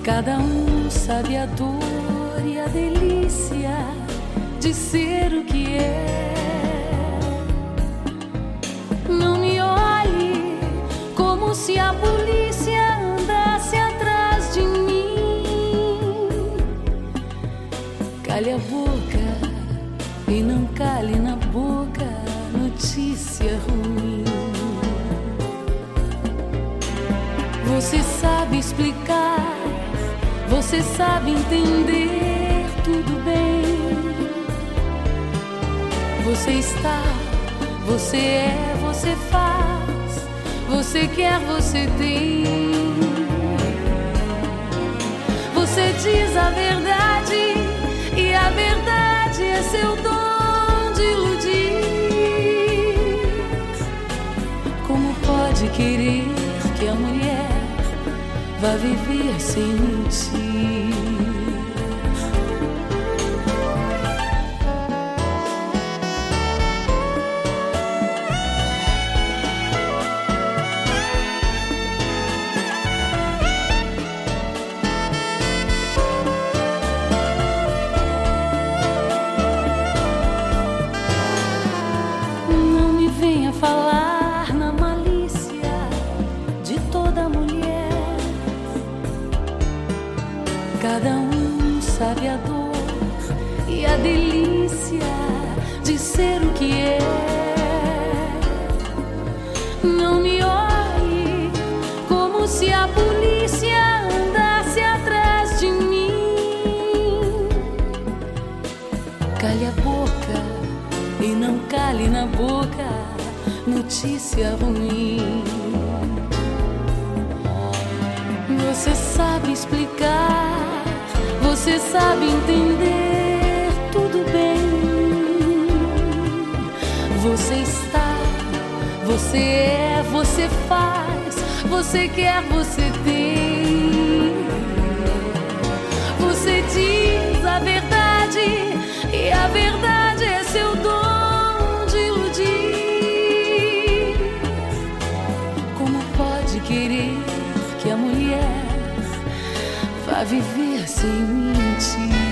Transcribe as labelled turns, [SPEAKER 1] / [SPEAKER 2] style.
[SPEAKER 1] Cada um sabe a dor e a delícia de ser o que é. Não me olhe como se a polícia andasse atrás de mim. Cale a boca e não cale na boca notícia ruim. Você sabe explicar, você sabe entender tudo bem. Você está, você é, você faz, você quer, você tem. Você diz a verdade e a verdade é seu dom de iludir. Como pode querer que a mulher vá viver sem mentir? Não me venha falar na malícia de toda mulher. Cada um sabe a dor e a delícia de ser o que é. Não me olhe como se a polícia andasse atrás de mim. Cale a boca e não cale na boca notícia ruim. Você sabe explicar, você sabe entender tudo bem. Você está, você é, você faz, você quer, você tem. Você diz a verdade e a verdade é seu dom de iludir. Como pode querer que a mulher vá viver sem mentir?